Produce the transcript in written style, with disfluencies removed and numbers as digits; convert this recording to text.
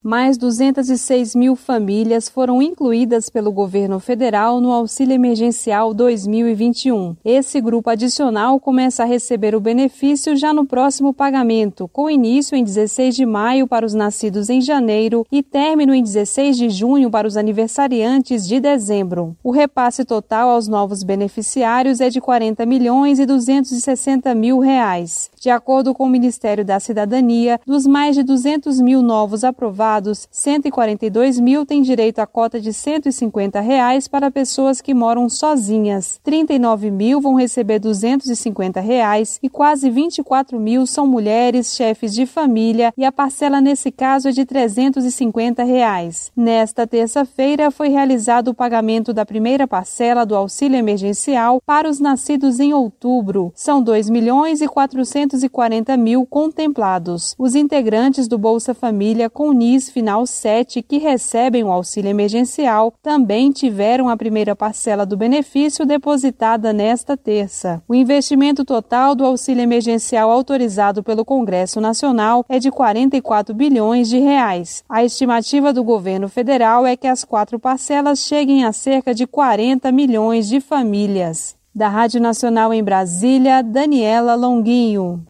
Mais 206 mil famílias foram incluídas pelo governo federal no Auxílio Emergencial 2021. Esse grupo adicional começa a receber o benefício já no próximo pagamento, com início em 16 de maio para os nascidos em janeiro e término em 16 de junho para os aniversariantes de dezembro. O repasse total aos novos beneficiários é de R$40.260.000. De acordo com o Ministério da Cidadania, dos mais de 200 mil novos aprovados, 142 mil têm direito à cota de R$150 para pessoas que moram sozinhas, 39 mil vão receber R$250 e quase 24 mil são mulheres, chefes de família, e a parcela nesse caso é de R$350. Nesta terça-feira foi realizado o pagamento da primeira parcela do auxílio emergencial para os nascidos em outubro. São 2.440.000 contemplados. Os integrantes do Bolsa Família com NIS Final 7 que recebem o auxílio emergencial também tiveram a primeira parcela do benefício depositada nesta terça. O investimento total do auxílio emergencial autorizado pelo Congresso Nacional é de R$44 bilhões. A estimativa do governo federal é que as 4 parcelas cheguem a cerca de 40 milhões de famílias. Da Rádio Nacional em Brasília, Daniela Longuinho.